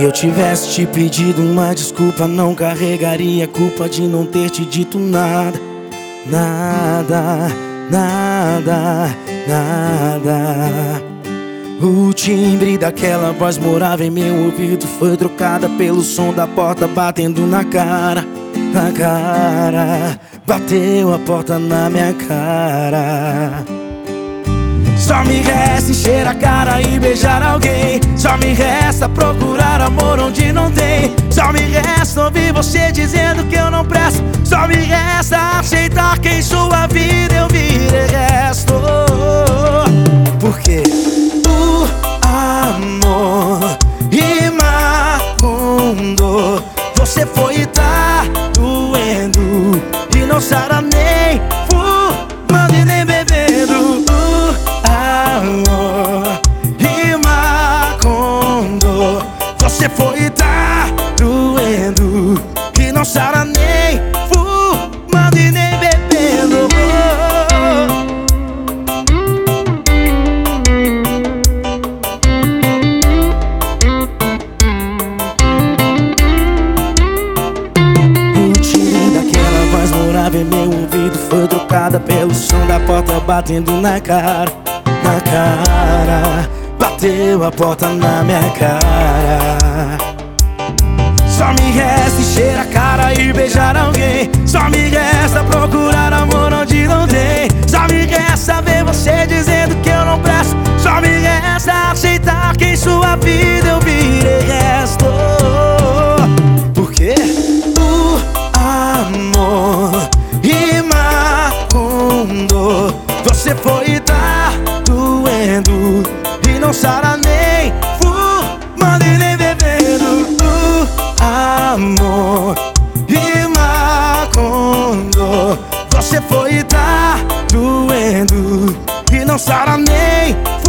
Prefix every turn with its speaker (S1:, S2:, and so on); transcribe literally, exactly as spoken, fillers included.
S1: eu tivesse te pedido uma desculpa, não carregaria a culpa de não ter te dito nada. Nada, nada, nada. O timbre daquela voz morava em meu ouvido, foi trocada pelo som da porta batendo na cara. Na cara, bateu a porta na minha cara. Só me resta encher a cara e beijar alguém. Só me resta procurar amor onde não tem. Só me resta ouvir você dizendo que eu não presto. Só me resta aceitar que em sua vida eu virei resto. Por quê? O amor imacundo. Você foi e tá doendo e não sara nem fumando e nem bebendo. Você foi e tá doendo e não sara nem fumando e nem bebendo. O timbre daquela voz morava em meu ouvido, foi trocada pelo som da porta batendo na cara. Na cara, bateu a porta na minha cara. Só me resta encher a cara e beijar alguém. Só me resta procurar amor onde não tem. Só me resta ver você dizendo que eu não presto. Só me resta aceitar que em sua vida eu virei resto. Por quê? O amor imacundo. Você foi e tá doendo e não sara nem fumando e nem bebendo. O amor imacundo. Você foi e tá doendo e não sara nem